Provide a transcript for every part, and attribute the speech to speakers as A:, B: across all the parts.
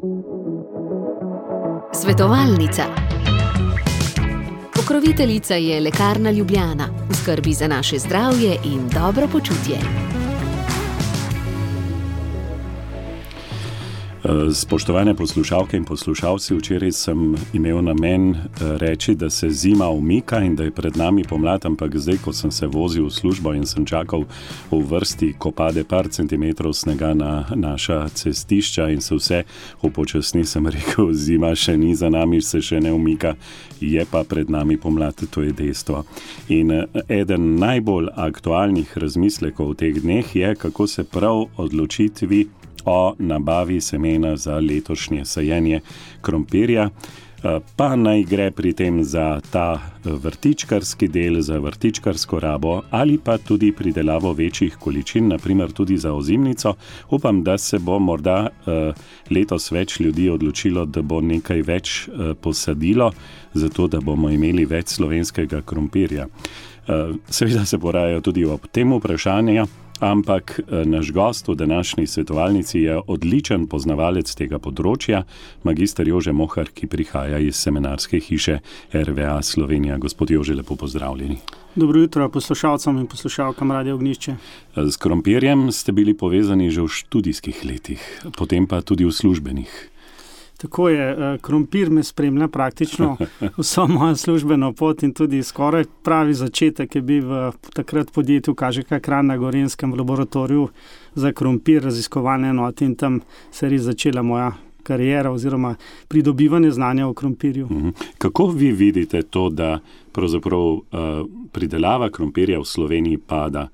A: Svetovalnica. Pokroviteljica je Lekarna Ljubljana, v skrbi za naše zdravje in dobro počutje.
B: Spoštovane poslušalke in poslušalci, včeraj sem imel namen reči, da se zima umika in da je pred nami pomlad, ampak zdaj, ko sem se vozil v službo in sem čakal v vrsti, ko pade par centimetrov snega na naša cestišča in se vse upočasni, sem rekel, zima še ni za nami, se še ne umika, je pa pred nami pomlad, to je dejstvo. In eden najbolj aktualnih razmislekov v teh dneh je, kako se prav odločitvi o nabavi semena za letošnje sajenje krompirja, pa naj gre pri tem za ta vrtičkarski del, za vrtičkarsko rabo ali pa tudi pridelavo večjih količin, naprimer tudi za ozimnico. Upam, da se bo morda letos več ljudi odločilo, da bo nekaj več posadilo, zato da bomo imeli več slovenskega krompirja. Seveda se porajajo tudi ob tem vprašanju, ampak naš gost v današnji svetovalnici je odličen poznavalec tega področja, magister Jože Mohar, ki prihaja iz seminarske hiše RVA Slovenija. Gospod Jože, lepo pozdravljeni.
C: Dobro jutro poslušalcem in poslušalkam Radio Ognjišče.
B: S krompirjem ste bili povezani že v študijskih letih, potem pa tudi v službenih.
C: Tako je, krompir me spremlja praktično vso mojo službeno pot in tudi skoraj pravi začetek je bil v takrat podjetju KŽK Kranj na Gorenjskem v laboratoriju za krompir, raziskovalne enote, in tam se je začela moja kariera oziroma pridobivanje znanja o krompirju.
B: Kako vi vidite to, da pravzaprav pridelava krompirja v Sloveniji pada?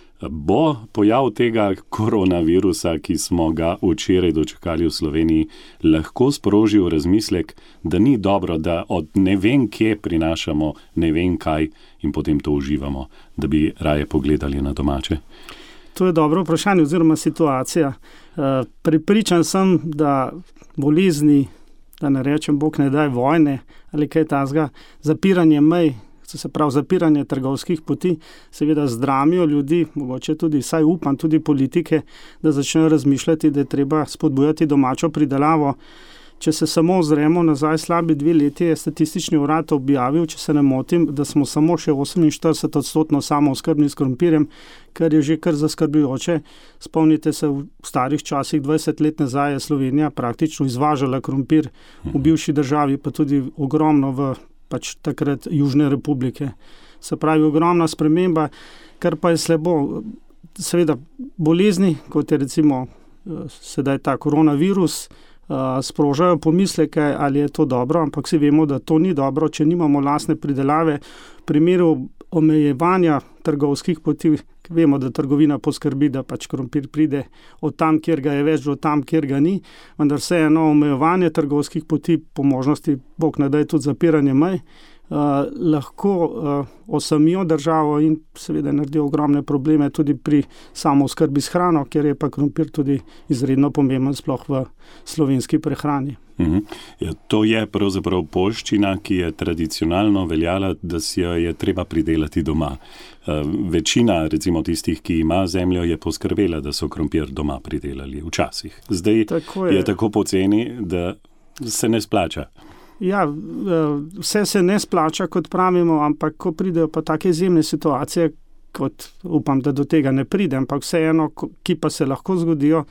B: Bo pojav tega koronavirusa, ki smo ga včeraj dočakali v Sloveniji, lahko sprožil razmislek, da ni dobro, da od ne vem kje prinašamo ne vem kaj in potem to uživamo, da bi raje pogledali na domače?
C: To je dobro vprašanje oziroma situacija. Prepričan sem, da bolezni, da ne rečem Bog ne daj vojne ali kaj takega, zapiranje mej, se pravi zapiranje trgovskih poti, seveda zdramijo ljudi, mogoče tudi, saj upam, tudi politike, da začnejo razmišljati, da je treba spodbujati domačo pridelavo. Če se samo ozremo nazaj slabi 2 leti, je statistični urad objavil, če se ne motim, da smo samo še 48% samooskrbni s krompirjem, kar je že kar zaskrbljujoče. Spomnite se, v starih časih, 20 let nazaj, je Slovenija praktično izvažala krompir v bivši državi, pa tudi ogromno v takrat Južne republike. Se pravi, ogromna sprememba, kar pa je slabo. Seveda bolezni, kot je recimo sedaj ta koronavirus, sprožajo pomisleke, ali je to dobro, ampak vsi vemo, da to ni dobro, če nimamo lastne pridelave. V primeru omejevanja trgovskih poti, vemo, da trgovina poskrbi, da krompir pride od tam, kjer ga je več, do tam, kjer ga ni, vendar vseeno omejevanje trgovskih poti, po možnosti, Bog ne daj, tudi zapiranje mej, lahko osamijo državo in seveda naredijo ogromne probleme tudi pri samooskrbi s hrano, kjer je pa krompir tudi izredno pomemben sploh v slovenski prehrani.
B: Ja, to je pravzaprav poljščina, ki je tradicionalno veljala, da si jo je treba pridelati doma. Večina, recimo tistih, ki ima zemljo, je poskrbela, da so krompir doma pridelali včasih. Zdaj je tako poceni, da se ne splača.
C: Ja, vse se ne splača, kot pravimo, ampak ko pridejo pa take izjemne situacije, kot upam, da do tega ne pride, ampak vseeno, ki pa se lahko zgodijo,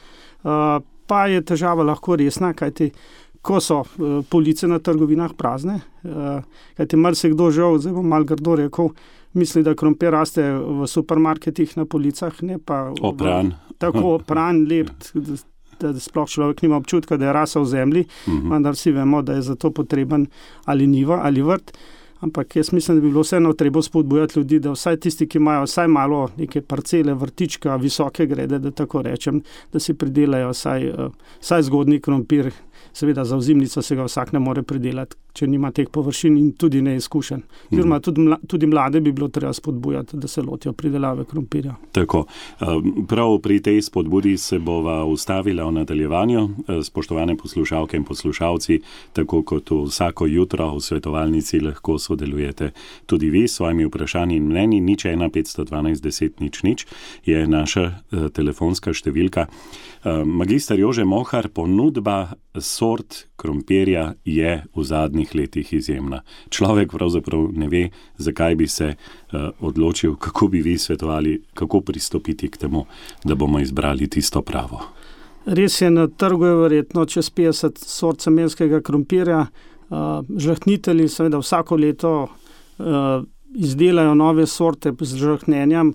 C: pa je težava lahko resna, kajti ko so police na trgovinah prazne, kajti marsikdo žal, zdaj bom malo grdo rekel, misli, da krompir raste v supermarketih na policah, ne pa
B: opran.
C: Tako opran, lep, da sploh človek nima občutka, da je rasel v zemlji, vendar vsi vemo, da je za to potreben ali njiva ali vrt. Ampak jaz mislim, da bi bilo vseeno treba spodbujati ljudi, da vsaj tisti, ki imajo vsaj malo neke parcele, vrtička, visoke grede, da tako rečem, da si pridelajo vsaj zgodnji krompir. Seveda za ozimnico se ga vsak ne more pridelati, če nima teh površin in tudi neizkušenj. Oziroma tudi mlade bi bilo treba spodbujati, da se lotijo pridelave krompirja.
B: Tako. Prav pri tej spodbudi se bova ustavila v nadaljevanju. Spoštovane poslušalke in poslušalci, tako kot vsako jutro v svetovalnici lahko sodelujete tudi vi s svojimi vprašanji in mnenji. 01 512 10 00 je naša telefonska številka. Magister Jože Mohar, ponudba sort krompirja je v zadnjih letih izjemna. Človek pravzaprav ne ve, zakaj bi se odločil, kako bi vi svetovali, kako pristopiti k temu, da bomo izbrali tisto pravo.
C: Res je, na trgu je verjetno čez 50 sort semenskega krompirja. Žlahtnitelji seveda vsako leto izdelajo nove sorte z žlahtnenjem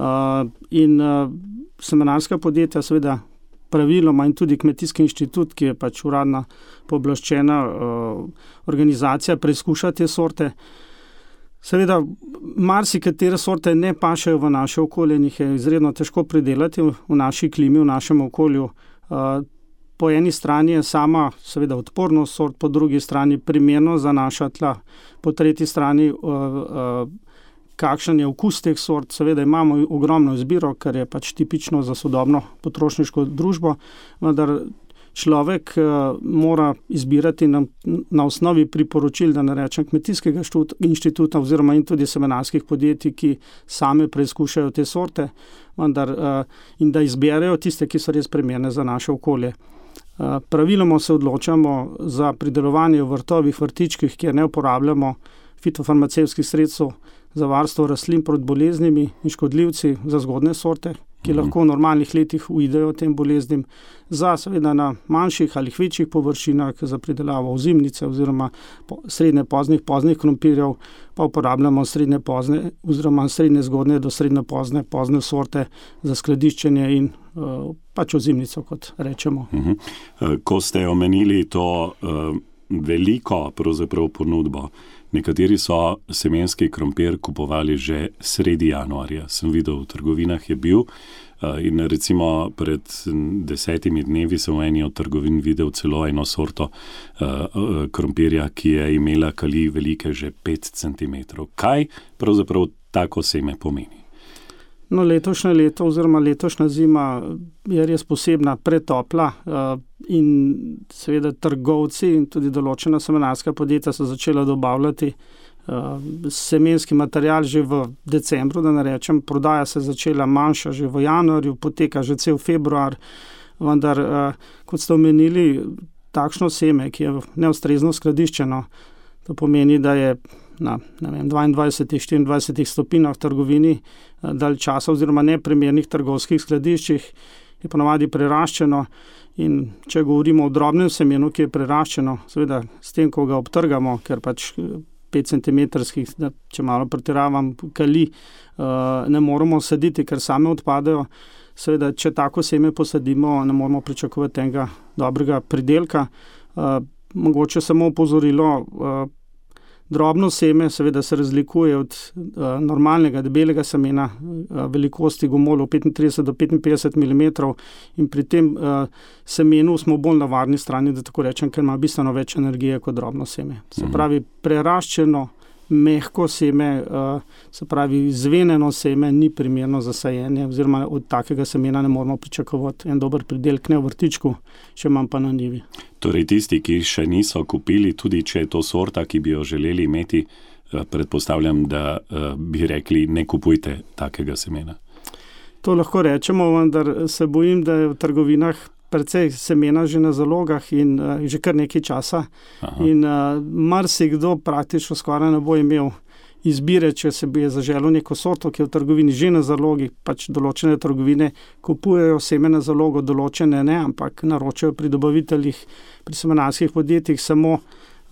C: in semenarska podjetja seveda praviloma in tudi Kmetijski inštitut, ki je pač uradna pooblaščena organizacija, preizkuša te sorte. Seveda, marsikatere sorte ne pašejo v naše okolje in jih je izredno težko pridelati v naši klimi, v našem okolju. Po eni strani je sama seveda odpornost sort, po drugi strani primerno za naša tla, po tretji strani kakšen je okus teh sort. Seveda imamo ogromno izbiro, kar je pač tipično za sodobno potrošniško družbo, vendar človek mora izbirati na osnovi priporočil, da ne rečem Kmetijskega inštituta oziroma in tudi semenarskih podjetij, ki same preizkušajo te sorte, vendar in da izberejo tiste, ki so res primerne za naše okolje. Praviloma se odločamo za pridelovanje v vrtovih, vrtičkih, kjer ne uporabljamo fitofarmacevtskih sredstev za varstvo rastlin proti boleznimi in škodljivci za zgodne sorte, ki lahko v normalnih letih uidejo tem boleznim, za seveda na manjših ali večjih površinah za pridelavo ozimnice oziroma srednje poznih krompirjev, pa uporabljamo srednje pozne oziroma srednje zgodne do srednje pozne sorte za skladiščenje in pač ozimnico, kot rečemo.
B: Ko ste omenili to veliko pravzaprav ponudbo, nekateri so semenski krompir kupovali že sredi januarja. Sem videl, v trgovinah je bil in recimo pred 10 dnevi sem v eni od trgovin videl celo eno sorto krompirja, ki je imela kali velike že 5 cm. Kaj pravzaprav tako seme pomeni?
C: No, letošnje leto oziroma letošnja zima je res posebna, pretopla in seveda trgovci in tudi določena semenarska podjetja so začela dobavljati semenski material že v decembru, da ne rečem, prodaja se začela manjša že v januarju, poteka že cel februar, vendar, kot ste omenili, takšno seme, ki je neustrezno skladiščeno, to pomeni, da je na 22-24 stopinjah v trgovini dalj časa oziroma neprimernih trgovskih skladiščih, je ponavadi preraščeno in če govorimo o drobnem semenu, ki je preraščeno, seveda s tem, ko ga obtrgamo, ker pač 5 cm, če malo pretiravam, kali ne moramo saditi, ker same odpadajo. Seveda, če tako seme posadimo, ne moramo pričakovati enega dobrega pridelka. Mogoče samo opozorilo, drobno seme seveda se razlikuje od normalnega debelega semena velikosti gomolov 35 do 55 mm in pri tem semenu smo bolj na varni strani, da tako rečem, ker ima bistveno več energije kot drobno seme. Se pravi, preraščeno, mehko seme, se pravi, zveneno seme ni primerno za sajenje oziroma od takega semena ne moramo pričakovati en dober pridelek, ne v vrtičku, še manj pa na njivi.
B: Torej tisti, ki še niso kupili, tudi če je to sorta, ki bi jo želeli imeti, predpostavljam, da bi rekli, ne kupujte takega semena.
C: To lahko rečemo, vendar se bojim, da je v trgovinah precej semena že na zalogah in že kar nekaj časa. Aha. In marsikdo praktično skoraj ne bo imel izbire, če se bi zaželel neko sorto, ki je v trgovini že na zalogi, pač določene trgovine kupujejo seme na zalogo, določene ne, ampak naročajo pri dobaviteljih, pri semenarskih podjetjih samo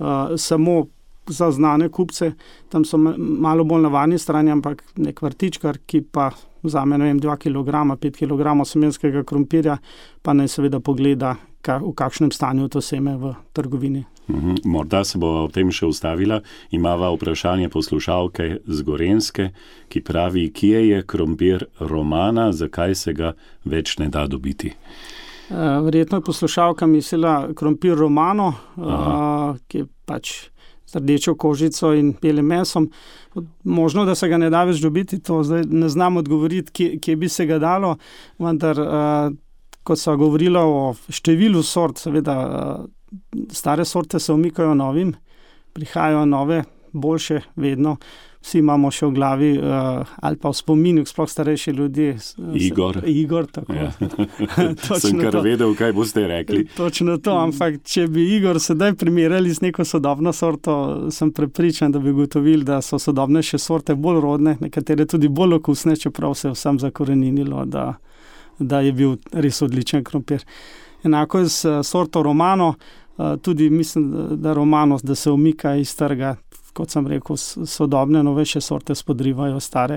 C: za znane kupce, tam so malo bolj na varni strani, ampak nek vrtičkar, ki pa vzame 2 kg, 5 kg semenskega krompirja, pa naj seveda pogleda, v kakšnem stanju to seme v trgovini.
B: Morda se bo o tem še ustavila. Imava vprašanje poslušalke z Gorenjske, ki pravi, kje je krompir Romana, zakaj se ga več ne da dobiti?
C: Verjetno je poslušalka mislila krompir Romano, ki je pač z rdečo kožico in belim mesom. Možno, da se ga ne da več dobiti, to zdaj ne znam odgovoriti, kje bi se ga dalo, vendar, kot so govorila o številu sort, seveda, stare sorte se umikajo novim, prihajajo nove, boljše vedno. Vsi imamo še v glavi ali pa v spominu, sploh starejši ljudje. Igor, tako.
B: Ja. Sem kar vedel, kaj boste rekli.
C: Točno to, ampak če bi Igor sedaj primerjali z neko sodobno sorto, sem prepričan, da bi ugotovili, da so sodobnejše sorte bolj rodne, nekatere tudi bolj okusne, čeprav se vsem zakoreninilo, da je bil res odličen krompir. Enako je s sorto Romano, tudi mislim, da Romano, da se umika iz trga, kot sem rekel, sodobne, novejše sorte spodrivajo stare.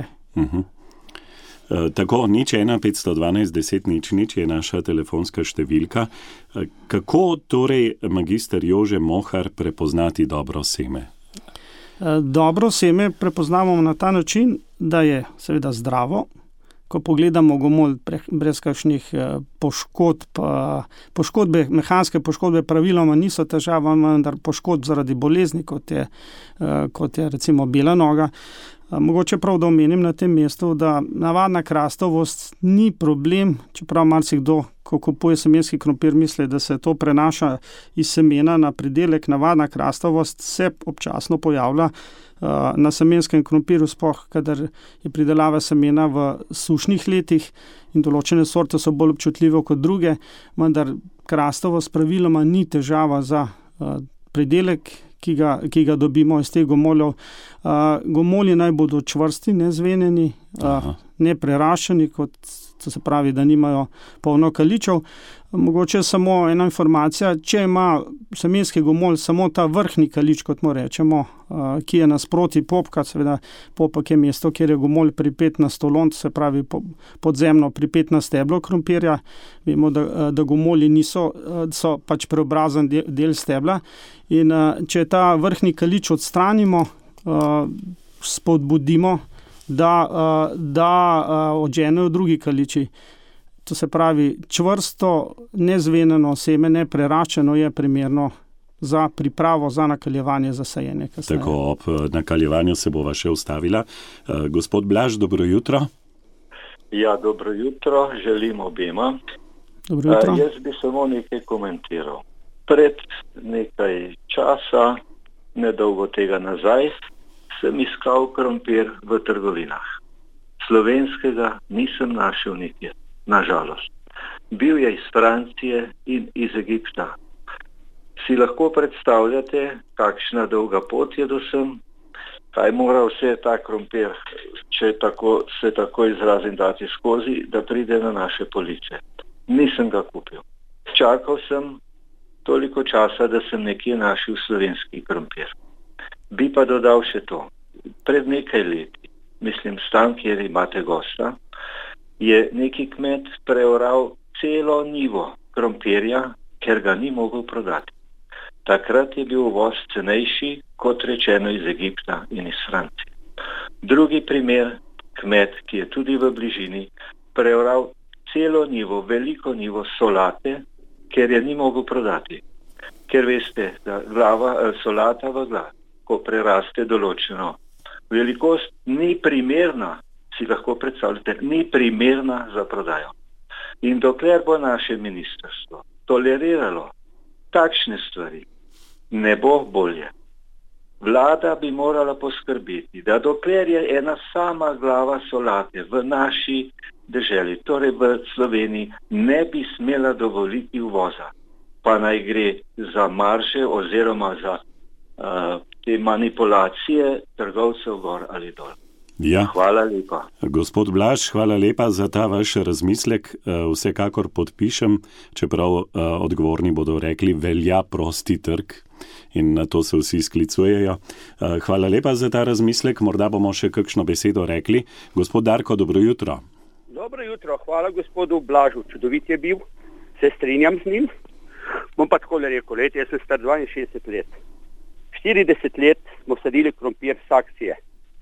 B: Tako, 01 512 10 00 je naša telefonska številka. Kako torej magister Jože Mohar prepoznati dobro seme?
C: Dobro seme prepoznamo na ta način, da je seveda zdravo. Ko pogledamo gomolj brez kakšnih poškodbe, mehanske poškodbe praviloma niso težava, vendar poškodb zaradi bolezni, kot je recimo bela noga. Mogoče prav, da omenim na tem mestu, da navadna krastavost ni problem, čeprav marsikdo, ko kupuje semenski krompir, misli, da se to prenaša iz semena na pridelek. Navadna krastavost se občasno pojavlja na semenskem krompiru, sploh kadar je pridelava semena v sušnih letih in določene sorte so bolj občutljive kot druge, vendar krastavost praviloma ni težava za pridelek, ki ga dobimo iz teh gomoljev. Gomolji naj bodo čvrsti, nezveneni, ne preraščeni, kot to se pravi, da nimajo polno kaličev. Mogoče samo ena informacija, če ima semenski gomolj samo ta vrhnji kalič, kot mu rečemo, ki je nasproti popka, seveda popek je mesto, kjer je gomolj pripet na stolon, se pravi podzemno pripet na steblo krompirja. Vemo, da gomolji so pač preobrazen del stebla in če ta vrhnji kalič odstranimo, spodbudimo, da odženejo drugi kaliči. To se pravi, čvrsto, nezveneno seme, nepreračeno je primerno za pripravo, za nakaljevanje, za sajenje kasneje.
B: Tako, ob nakaljevanju se bova še ustavila. Gospod Blaž, dobro jutro.
D: Ja, dobro jutro, želim obema.
C: Dobro jutro.
D: Jaz bi samo nekaj komentiral. Pred nekaj časa, nedolgo tega nazaj, sem iskal krompir v trgovinah. Slovenskega nisem našel nikjer, nažalost. Bil je iz Francije in iz Egipta. Si lahko predstavljate, kakšna dolga pot je do sem, kaj mora vse ta krompir, če se tako izrazim, dati skozi, da pride na naše police. Nisem ga kupil. Čakal sem toliko časa, da sem nekje našel slovenski krompir. Bi pa dodal še to. Pred nekaj leti, mislim, tam, kjer imate gosta, je neki kmet preoral celo njivo krompirja, ker ga ni mogel prodati. Takrat je bil uvoz cenejši, kot rečeno, iz Egipta in iz Francije. Drugi primer, kmet, ki je tudi v bližini, preoral celo njivo, veliko njivo solate, ker je ni mogel prodati. Ker veste, da solata v glavi, ko preraste določeno velikost, ni primerna, si lahko predstavljate, ni primerna za prodajo. In dokler bo naše ministrstvo toleriralo takšne stvari, ne bo bolje. Vlada bi morala poskrbeti, da dokler je ena sama glava solate v naši deželi, torej v Sloveniji, ne bi smela dovoliti uvoza. Pa naj gre za marže oziroma za te manipulacije trgovcev gor ali dol.
B: Ja.
D: Hvala lepa.
B: Gospod Blaž, hvala lepa za ta vaš razmislek. Vsekakor podpišem, čeprav odgovorni bodo rekli, velja prosti trg in na to se vsi sklicujejo. Hvala lepa za ta razmislek, morda bomo še kakšno besedo rekli. Gospod Darko, dobro jutro.
E: Dobro jutro, hvala gospodu Blažu, čudovit je bil, se strinjam z njim. Bom pa tako rekel, jaz sem star 62 let. 40 let smo sadili krompir s akcije.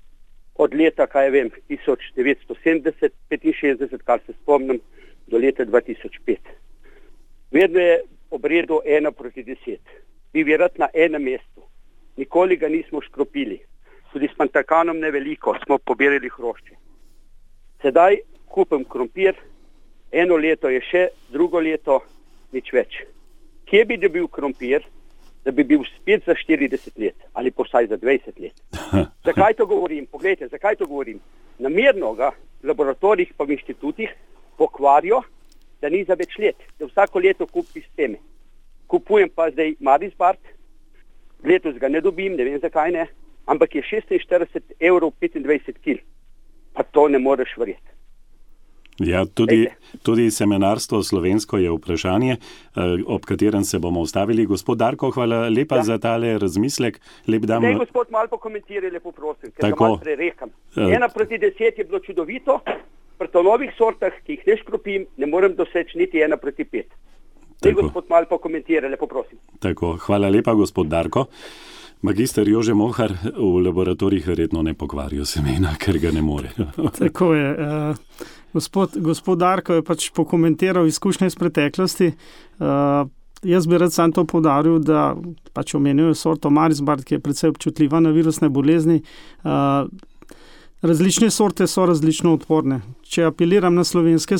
E: Od leta, 1970, 65, kar se spomnim, do leta 2005. Vedno je obredu 1:10. Bi vjerat na enem mestu. nikoli ga nismo škropili. Tudi s pantakanom ne veliko, smo pobirali hrošče. Sedaj kupim krompir, eno leto je še, drugo leto nič več. Kje bi dobil krompir, da bi bil spet za 40 let ali pa vsaj za 20 let? Zakaj to govorim? Poglejte, zakaj to govorim? Namerno ga v laboratorijih pa v inštitutih pokvarijo, da ni za več let, da vsako leto kupi sisteme. Kupujem pa zdaj Marisbart, letos ga ne dobim, ne vem zakaj ne, ampak je 46 evrov 25 kil. Pa to ne moreš verjeti.
B: Ja, tudi seminarstvo slovensko je vprašanje, ob katerem se bomo ustavili. Gospod Darko, hvala lepa za tale razmislek. Lep dan.
E: Ne, gospod, malo pokomentiraj, lepo prosim, ker ga malo prerekam. 1:10 je bilo čudovito, pri to novih sortah, ki jih ne škropim, ne morem doseči niti 1:5. Ne, gospod, malo pokomentiraj, lepo prosim. Tako,
B: hvala lepa, gospod Darko. Magister Jože Mohar, v laboratorijih verjetno ne pokvarijo semena, ker ga ne more.
C: Tako je. Gospod Darko je pač pokomentiral izkušnje iz preteklosti. Jaz bi rad sam to poudaril, da pač omenjujo sorto Marisbart, ki je precej občutljiva na virusne bolezni. Različne sorte so različno odporne. Če apeliram na slovenske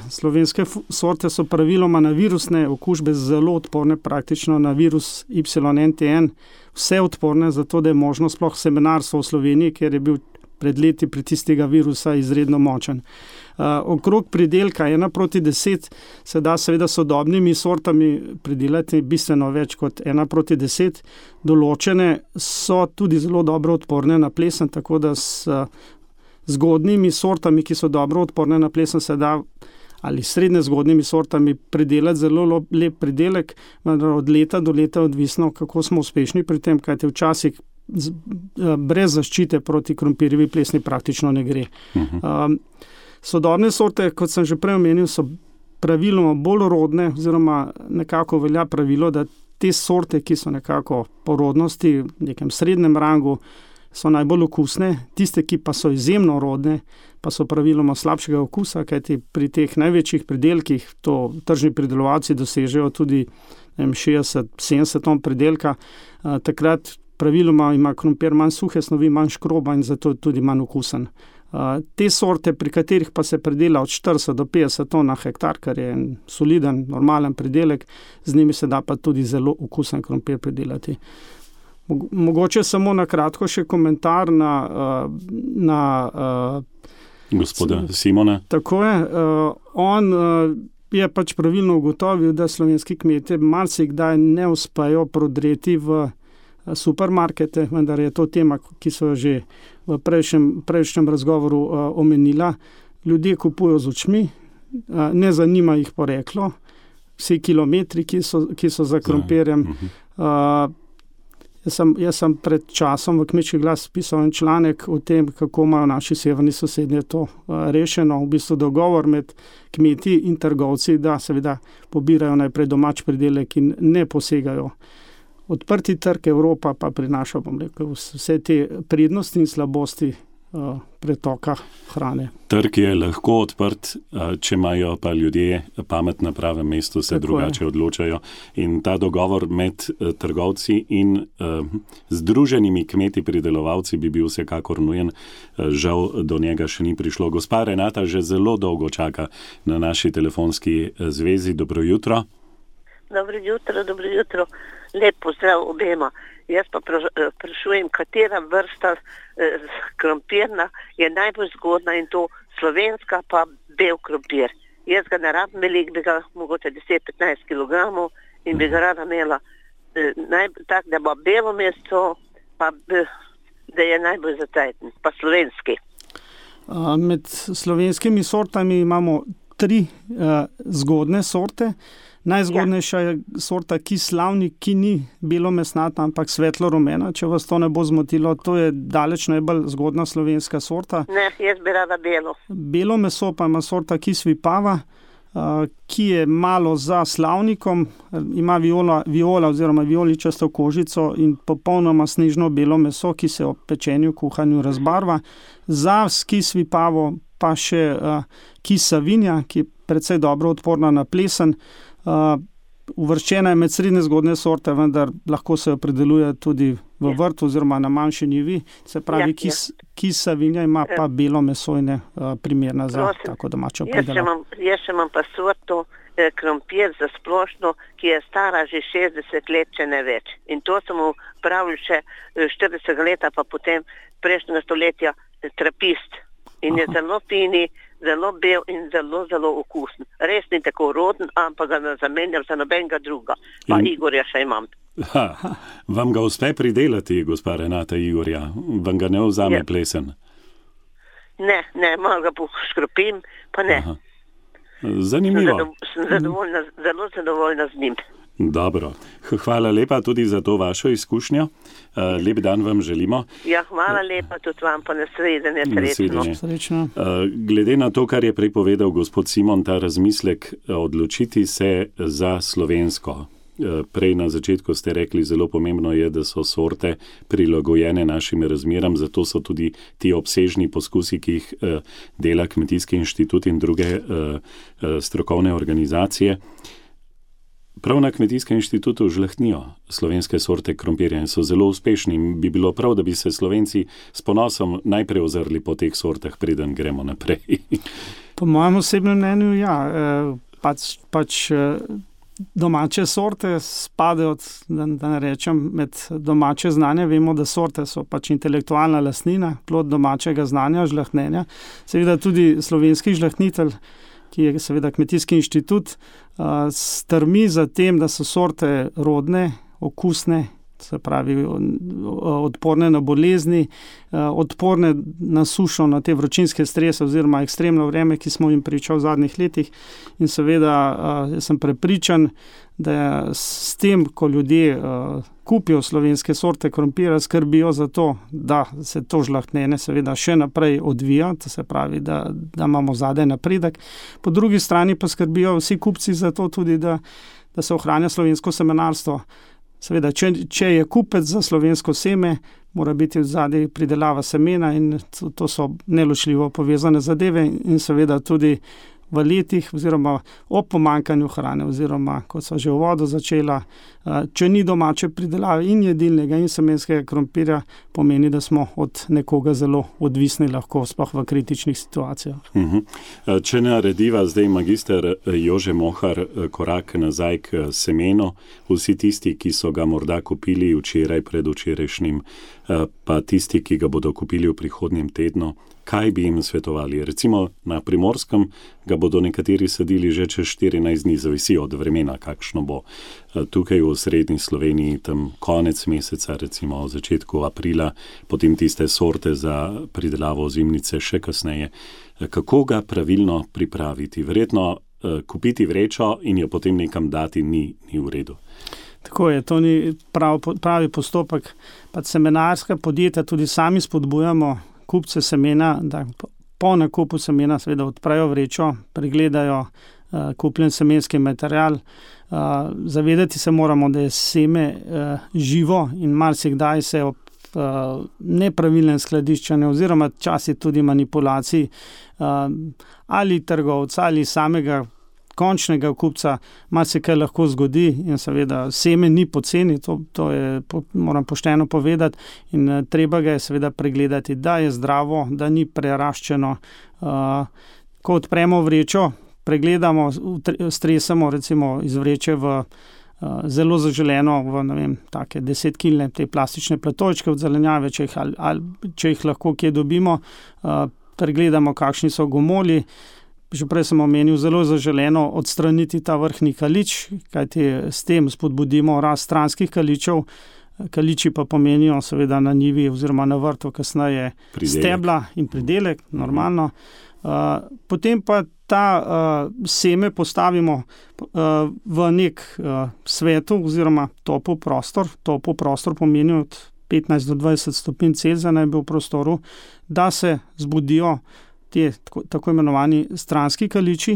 C: sorte so praviloma na virusne okužbe zelo odporne, praktično na virus YNTN, vse odporne, zato da je možno sploh semenarstvo v Sloveniji, ker je bil pred leti pritisk tega virusa izredno močen. Okrog pridelka 1:10 se da seveda sodobnimi sortami pridelati bistveno več kot 1:10. Določene so tudi zelo dobro odporne na plesen, tako da s zgodnjimi sortami, ki so dobro odporne na plesen, se da ali srednje zgodnjimi sortami pridelati zelo lep pridelek, vendar od leta do leta odvisno, kako smo uspešni pri tem, kajte včasih brez zaščite proti krompirjevi plesni praktično ne gre. Sodobne sorte, kot sem že prej omenil, so praviloma bolj rodne, oziroma nekako velja pravilo, da te sorte, ki so nekako po rodnosti v nekem srednjem rangu, so najbolj okusne, tiste, ki pa so izjemno rodne, pa so praviloma slabšega okusa, kajti pri teh največjih pridelkih to tržni pridelovalci dosežejo tudi 60-70 ton pridelka, takrat praviloma ima krompir manj suhe snovi, manj škroba in zato tudi manj okusen. Te sorte, pri katerih pa se pridela od 40 do 50 ton na hektar, kar je en soliden, normalen pridelek, z njimi se da pa tudi zelo okusen krompir pridelati. Mogoče samo na kratko še komentar na
B: gospoda Simona.
C: Tako je. On je pač pravilno ugotovil, da slovenski kmetje marsikdaj ne uspejo prodreti v supermarkete, vendar je to tema, ki so že v prejšnjem razgovoru omenila. Ljudje kupujo z očmi, ne zanima jih poreklo, vsi kilometri, ki so za krompirjem. Jaz sem pred časom v Kmečki glas pisal en članek o tem, kako imajo naši severni sosedje to rešeno, v bistvu dogovor med kmeti in trgovci, da seveda pobirajo najprej domač pridelek in ne posegajo. Odprti trg Evropa pa prinaša, bom rekel, vse te prednosti in slabosti pretoka hrane.
B: Trg je lahko odprt, če imajo pa ljudje pamet na pravem mestu, se drugače odločajo. In ta dogovor med trgovci in združenimi kmeti pridelovalci bi bil vsekakor nujen. Žal do njega še ni prišlo. Gospa Renata že zelo dolgo čaka na naši telefonski zvezi. Dobro jutro.
F: Dobro jutro. Lep pozdrav obema. Jaz pa sprašujem, katera vrsta krompirna je najbolj zgodna in to slovenska pa bel krompir. Jaz ga ne rabim velik, bi ga mogoče 10-15 kg in bi ga rada imela tak, da bo belo meso, pa da je najbolj zatajten, pa slovenski.
C: Med slovenskimi sortami imamo 3 zgodne sorte. Najzgodnejša je sorta kislavnik, ki ni belomesnata, ampak svetlo rumena, če vas to ne bo zmotilo. To je daleč najbolj zgodna slovenska sorta.
F: Ne, jaz bi rada belo.
C: Belo meso pa ima sorta Kisvipava, ki je malo za slavnikom, ima viola oziroma vijoličasto kožico in popolnoma snežno belo meso, ki se ob pečenju, kuhanju razbarva. Za Kisvipavo pa še Kisavinja, ki je precej dobro odporna na plesen. Uvrščena je med srednje zgodne sorte, vendar lahko se jo predeluje tudi v vrtu oziroma na manjši njivi, se pravi, kis savinja ima pa belo meso in je primerna za tako domačo pridelavo.
F: Jaz še imam pa sorto krompir za splošno, ki je stara že 60 let, če ne več. In to sem upravil še 40 leta, pa potem prejšnjega stoletja trapist. In je zelo fini, zelo bel in zelo, zelo okusen. Res ni tako roden, ampak ga zamenjam za nobenega druga. Pa Igorja še imam.
B: Vam ga uspe pridelati, gospa Renata Igorja? Vam ga ne vzame plesen?
F: Ne, malo ga poškropim, pa ne.
B: Aha. Zanimivo.
F: Sem zelo zadovoljna z njim.
B: Dobro. Hvala lepa tudi za to vašo izkušnjo. Lep dan vam želimo.
F: Ja, hvala lepa tudi vam, pa nasvidenje, srečno.
B: Glede na to, kar je prej povedal gospod Simon, ta razmislek odločiti se za slovensko. Prej na začetku ste rekli, zelo pomembno je, da so sorte prilagojene našim razmeram, zato so tudi ti obsežni poskusi, ki jih dela Kmetijski inštitut in druge strokovne organizacije. Prav na Kmetijskem inštitutu žlahtnijo slovenske sorte krompirja in so zelo uspešni. Bi bilo prav, da bi se Slovenci s ponosom najprej ozrli po teh sortah, preden gremo naprej.
C: Po mojem osebnem mnenju, ja. Pač domače sorte spadajo, da ne rečem, med domače znanje. Vemo, da sorte so pač intelektualna lastnina, plod domačega znanja, žlahtnenja. Seveda tudi slovenski žlahtnitelj, ki je seveda Kmetijski inštitut, strmi za tem, da so sorte rodne, okusne, se pravi odporne na bolezni, odporne na sušo, na te vročinske strese oziroma ekstremno vreme, ki smo jim pričali v zadnjih letih. In seveda sem prepričan, da s tem, ko ljudje kupijo slovenske sorte krompira, skrbijo za to, da se to žlahtnenje seveda še naprej odvija, to se pravi, da imamo zadaj napredek. Po drugi strani pa skrbijo vsi kupci za to tudi, da se ohranja slovensko semenarstvo. Seveda, če je kupec za slovensko seme, mora biti zadaj pridelava semena in to so neločljivo povezane zadeve in seveda tudi v letih oziroma ob pomanjkanju hrane oziroma, kot so že v uvodu začela, če ni domače pridelave in jedilnega in semenskega krompirja, pomeni, da smo od nekoga zelo odvisni lahko, sploh v kritičnih situacijah.
B: Če narediva zdaj magister Jože Mohar korak nazaj k semenu, vsi tisti, ki so ga morda kupili včeraj, predvčerajšnjim, pa tisti, ki ga bodo kupili v prihodnjem tednu, kaj bi jim svetovali? Recimo na Primorskem ga bodo nekateri sadili že čez 14 dni, zavisi od vremena, kakšno bo. Tukaj v srednji Sloveniji, tam konec meseca, recimo v začetku aprila, potem tiste sorte za pridelavo zimnice še kasneje. Kako ga pravilno pripraviti? Verjetno kupiti vrečo in jo potem nekam dati ni v redu.
C: Tako je, to ni pravi postopek. Pa semenarska podjetja tudi sami spodbujamo kupce semena, da po nakupu semena seveda odprejo vrečo, pregledajo kupljen semenski material. Zavedati se moramo, da je seme živo in marsikdaj se ob nepravilnem skladiščenju oziroma časi tudi manipulacij ali trgovca ali samega končnega kupca marsikaj lahko zgodi in seveda seme ni poceni, to je, moram pošteno povedati, in treba ga je seveda pregledati, da je zdravo, da ni preraščeno. Ko odpremo vrečo, pregledamo, stresamo recimo iz vreče v zelo zaželeno, take 10-kilne te plastične platojčke od zelenjave, če jih lahko kje dobimo, pregledamo, kakšni so gomolji. Že prej sem omenil, zelo zaželeno odstraniti ta vrhnji kalič, kajti s tem spodbudimo rast stranskih kaličev. Kaliči pa pomenijo seveda na njivi oziroma na vrtu kasneje stebla in pridelek, normalno. Potem pa ta seme postavimo v nek svetu oziroma topel prostor. Topel prostor pomeni od 15 do 20 stopinj Celzija naj bi v prostoru, da se zbudijo te tako imenovani stranski kaliči.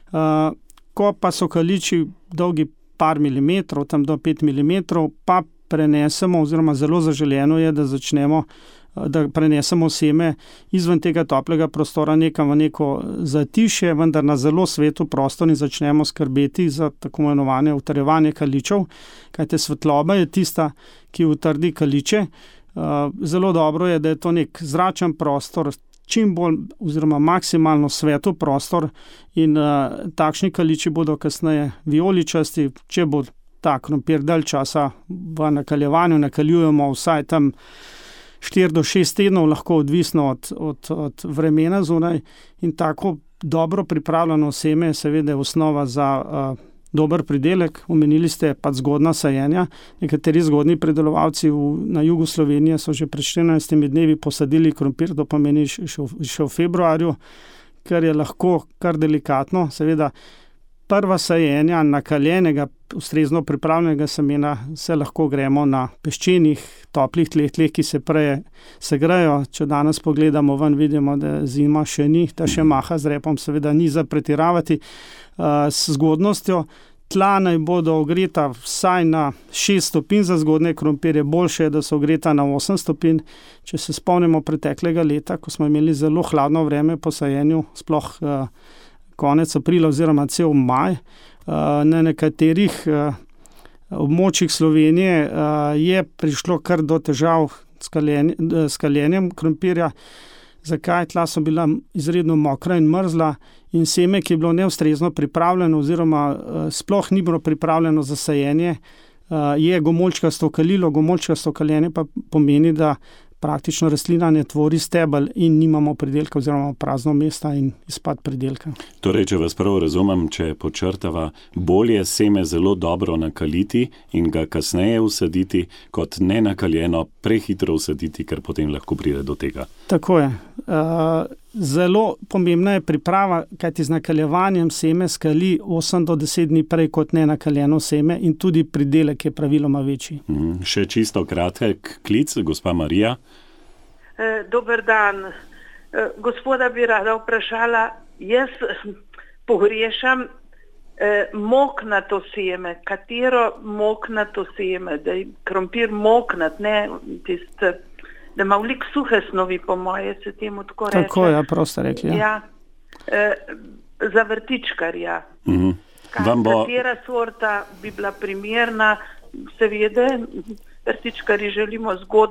C: Ko pa so kaliči dolgi par milimetrov, tam do 5 milimetrov, pa prenesemo oziroma zelo zaželeno je, da začnemo da prenesemo seme izven tega toplega prostora nekam v neko zatišje, vendar na zelo svetu prostor in začnemo skrbeti za tako imenovane utrjevanje kaličev, kajte svetloba je tista, ki utrdi kaliče. Zelo dobro je, da je to nek zračen prostor, čim bolj oziroma maksimalno svetu prostor in takšni kaliči bodo kasneje vijoličasti, če bo ta krompir dalj časa v nakaljevanju, nakaljujemo vsaj tam 4 do 6 tednov, lahko odvisno od vremena zunaj, in tako dobro pripravljeno seme je seveda osnova za dober pridelek. Omenili ste pa zgodna sajenja. Nekateri zgodni pridelovalci na jugu Slovenije so že pred 14 dnevi posadili krompir, to pomeni še v februarju, kar je lahko kar delikatno. Seveda prva sajenja nakaljenega, ustrezno pripravljenega semena se lahko gremo na peščenih, toplih tleh, ki se prej segrejo. Če danes pogledamo ven, vidimo, da zima še ni, ta še maha z repom, seveda ni za pretiravati s zgodnostjo. Tla naj bodo ogreta vsaj na 6 stopinj za zgodne krompirje, boljše je, da so ogreta na 8 stopinj. Če se spomnimo preteklega leta, ko smo imeli zelo hladno vreme po sajenju, sploh konec aprila oziroma cel maj, na nekaterih območjih Slovenije je prišlo kar do težav s kaljenjem krompirja. Zakaj? Tla so bila izredno mokra in mrzla in seme, ki je bilo neustrezno pripravljeno oziroma sploh ni bilo pripravljeno za sajenje, je gomoljčkasto kalilo. Gomoljčkasto kaljenje pa pomeni, da praktično rastlina ne tvori stebel in nimamo pridelka oziroma prazno mesta in izpad pridelka.
B: Torej, če vas prav razumem, če počrtava, bolje seme zelo dobro nakaliti in ga kasneje usaditi, kot nenakaljeno prehitro usaditi, ker potem lahko pride do tega.
C: Tako je. Zelo pomembna je priprava, kajti z nakaljevanjem seme skali 8 do 10 dni prej kot nenakaljeno seme in tudi pridelek je praviloma večji.
B: Še čisto kratek klic, gospa Marija.
G: Dober dan. Gospoda bi rada vprašala, jaz pogrešam moknato seme. Katero moknato seme? Da je krompir moknat, ne tisto, da ima veliko suhe snovi, po moje se temu tako reče.
C: Tako je, prosto rekli. Ja.
G: Za vrtičkarja. Katera sorta bi bila primerna? Seveda, vrtičkarji želimo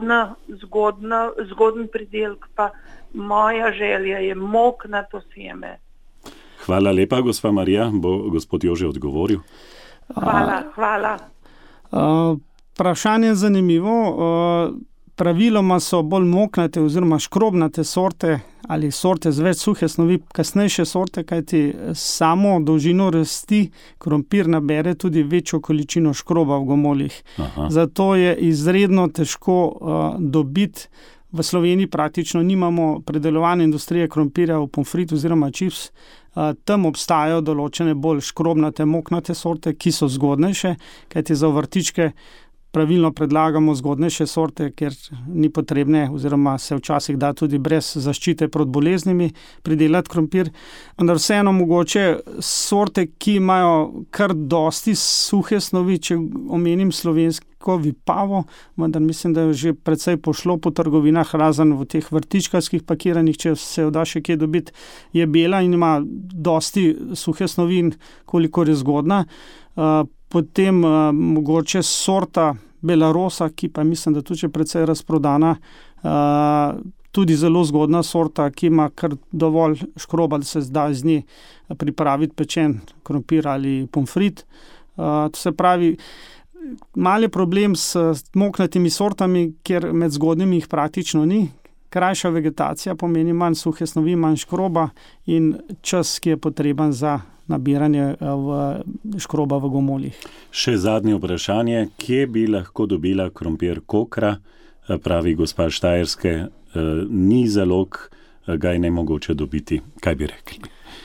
G: zgoden pridelek, pa moja želja je moknato seme.
B: Hvala lepa, gospa Marija. Bo gospod Jože odgovoril?
G: Hvala.
C: Vprašanje je zanimivo. Praviloma so bolj moknate oziroma škrobnate sorte ali sorte z več suhe snovi, kasnejše sorte, kajti samo dolžino rasti krompir nabere tudi večjo količino škroba v gomoljih. Zato je izredno težko dobiti. V Sloveniji praktično nimamo predelovane industrije krompirja v pomfrit oziroma čips. Tam obstajajo določene bolj škrobnate, moknate sorte, ki so zgodnejše, kajti za vrtičke pravilno predlagamo zgodnejše sorte, ker ni potrebne oziroma se včasih da tudi brez zaščite pred boleznimi pridelati krompir. Vendar vseeno mogoče sorte, ki imajo kar dosti suhe snovi, če omenim slovensko vipavo, vendar mislim, da je že precej pošlo po trgovinah, razen v teh vrtičkarskih pakiranih, če se jo da še kje dobiti, je bela in ima dosti suhe snovi, kolikor je zgodna. Potem mogoče sorta Belarosa, ki pa mislim, da tudi precej razprodana, tudi zelo zgodna sorta, ki ima kar dovolj škroba, da se da z nje pripraviti pečen krompir ali pomfrit. To se pravi, mal je problem s moknatimi sortami, ker med zgodnimi jih praktično ni. Krajša vegetacija pomeni manj suhe snovi, manj škroba in čas, ki je potreben za nabiranje škroba v gomoljih.
B: Še zadnje vprašanje, kje bi lahko dobila krompir kokra, pravi gospa Štajerske, ni zalog, ga je nemogoče dobiti. Kaj bi rekli?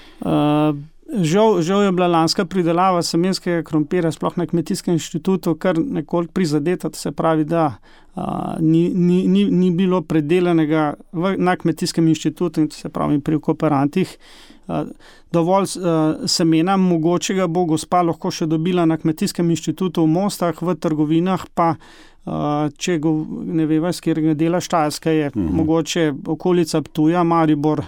C: Žal je bila lanska pridelava semenskega krompirja, sploh na Kmetijskem inštitutu, kar nekoliko prizadeta, to se pravi, da ni bilo predelanega na Kmetijskem inštitutu, in to se pravi pri kooperantih. Dovolj semena, mogoče ga bo gospa lahko še dobila na Kmetijskem inštitutu v Mostah, v trgovinah pa Če ne veva, z katerega dela Štajerska je, mogoče okolica Ptuja, Maribor.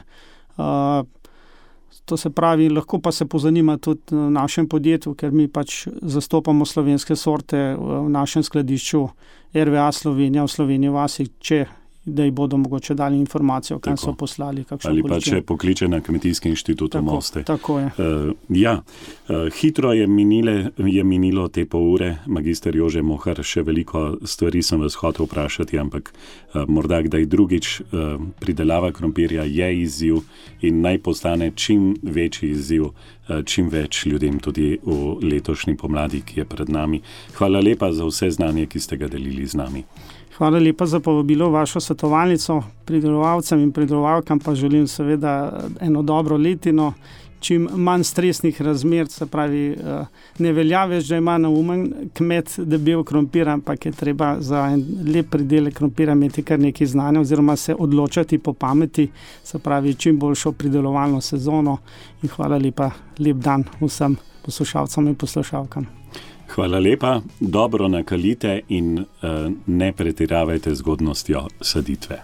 C: To se pravi, lahko pa se pozanima tudi v našem podjetju, ker mi pač zastopamo slovenske sorte v našem skladišču RVA Slovenija v Sloveniji vasi, da ji bodo mogoče dali informacijo, kam so poslali.
B: Ali pa če pokliče na Kmetijski inštitut v Moste.
C: Tako je.
B: Hitro je minilo te pol ure, magister Jože Mohar, še veliko stvari sem vas hotel vprašati, ampak morda kdaj drugič pridelava krompirja je izziv in naj postane čim večji izziv, čim več ljudem tudi v letošnji pomladi, ki je pred nami. Hvala lepa za vse znanje, ki ste ga delili z nami.
C: Hvala lepa za povabilo v vašo svetovalnico. Pridelovalcem in pridelovalkam pa želim seveda eno dobro letino, čim manj stresnih razmer, se pravi, ne velja več, da ima naumen kmet debel krompir, ampak je treba za en lep pridelek krompira imeti kar nekaj znanja oziroma se odločati po pameti, se pravi, čim boljšo pridelovalno sezono in hvala lepa, lep dan vsem poslušalcem in poslušalkam.
B: Hvala lepa, dobro nakalite in ne pretiravajte z zgodnostjo saditve.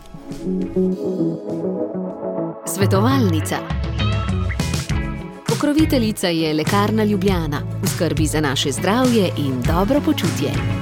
A: Svetovalnica. Pokroviteljica je Lekarna Ljubljana v skrbi za naše zdravje in dobro počutje.